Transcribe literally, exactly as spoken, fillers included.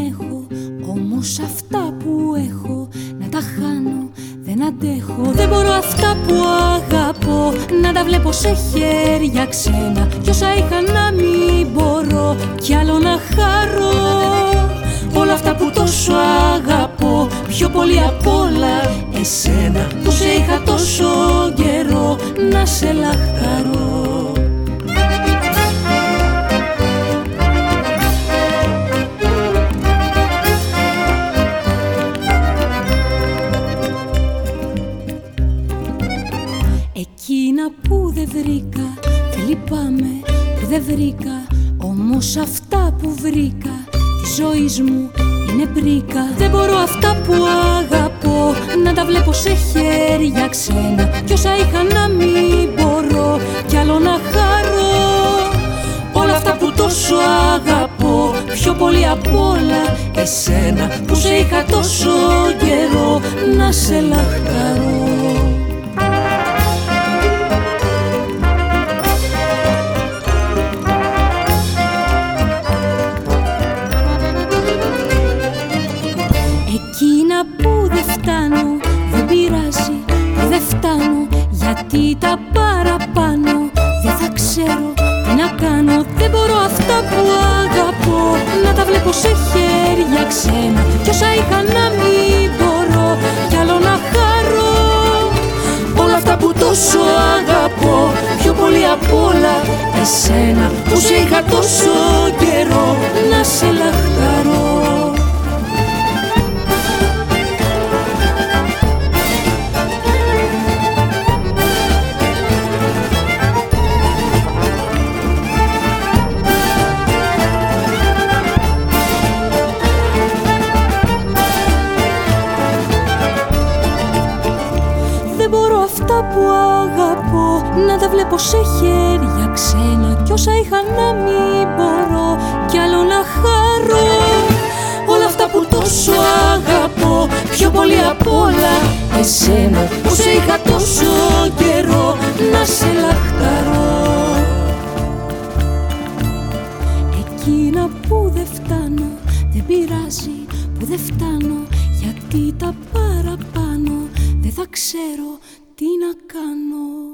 έχω, όμως αυτά που έχω να τα χάνω δεν αντέχω. Δεν μπορώ αυτά που αγαπώ να τα βλέπω σε χέρια ξένα, κι όσα είχα να μην μπορώ κι άλλο να χαρώ. Όλα αυτά που τόσο αγαπώ, πιο πολύ απ' όλα εσένα, που σε είχα τόσο καιρό να σε λαχταρώ. Εκείνα που δεν βρήκα, δεν λυπάμαι που δεν βρήκα, όμως αυτά που βρήκα της ζωής μου είναι πρίκα. Δεν μπορώ αυτά που αγαπώ να τα βλέπω σε χέρια ξένα, κι όσα είχα να μην μπορώ κι άλλο να χαρώ. Όλα αυτά που τόσο αγαπώ, πιο πολύ απ' όλα εσένα, που σε είχα τόσο καιρό να σε λαχταρώ. Εκείνα που δεν φτάνω, δεν πειράζει που δεν φτάνω, γιατί τα παραπάνω δεν θα ξέρω τι να κάνω. Δεν μπορώ αυτά που αγαπώ να τα βλέπω σε χέρια ξένα, κι όσα είχα να μην μπορώ κι άλλο να χαρώ. Όλα αυτά που τόσο αγαπώ, πιο πολύ απ' όλα εσένα, που σε είχα τόσο καιρό να σε λαχταρώ. Αυτά που αγαπώ να τα βλέπω σε χέρια ξένα, κι όσα είχα να μην μπορώ κι άλλο να χαρώ. Όλα αυτά που τόσο αγαπώ, πιο πολύ απ' όλα εσένα, που σε είχα τόσο καιρό να σε λαχταρώ. Εκείνα που δεν φτάνω, δεν πειράζει που δεν φτάνω, γιατί τα παραπάνω δεν θα ξέρω τι να κάνω.